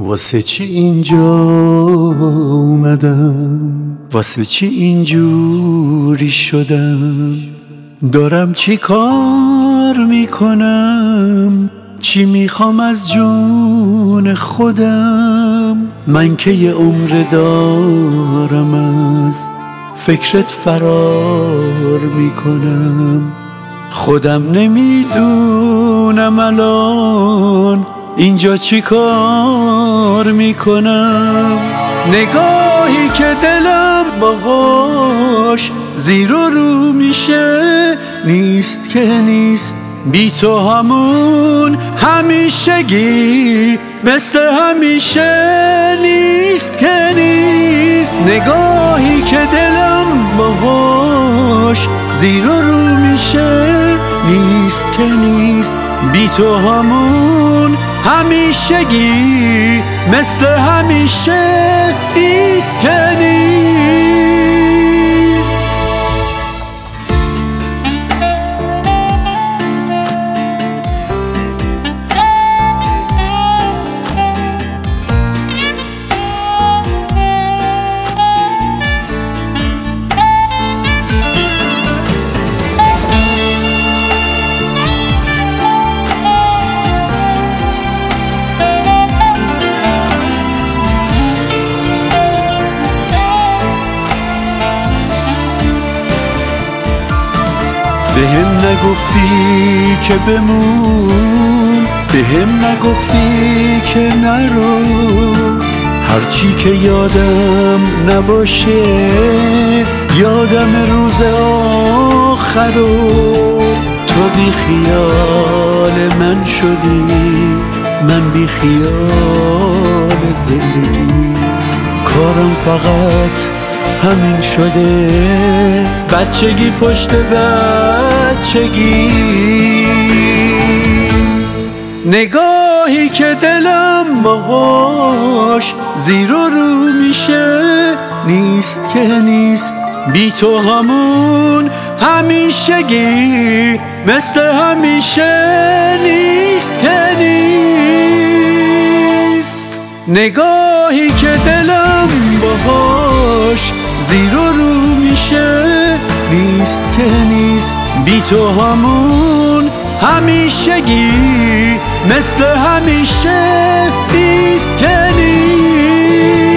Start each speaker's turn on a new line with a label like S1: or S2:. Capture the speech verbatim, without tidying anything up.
S1: واسه چی اینجا اومدم، واسه چی اینجوری شدم، دارم چی کار میکنم، چی میخوام از جون خودم. من که یه عمر دارم از فکرت فرار میکنم، خودم نمیدونم الان اینجا چی کار میکنم. نگاهی که دلم باهاش زیر و رو میشه، نیست که نیست بی تو همون همیشگی، مثل همیشه نیست که نیست. نگاهی که دلم باهاش زیر و رو میشه، نیست که نیست بی تو همون همیشگی، مثل همیشه نیست که نیست. بهم نگفتی که بمون، بهم نگفتی که نرو، هرچی که یادم نباشه یادم روز آخرو. تو بی خیال من شدی، من بی خیال زندگی، کارم فقط همین شده، بچگی پشت بچگی. نگاهی که دلم باهاش زیر و رو میشه، نیست که نیست بی تو همون همیشگی، مثل همیشه نیست که نیست. نگاهی که دلم باهاش زیر و رو میشه، نیست که نیست بی تو همون همیشگی، مثل همیشه نیست که نیست.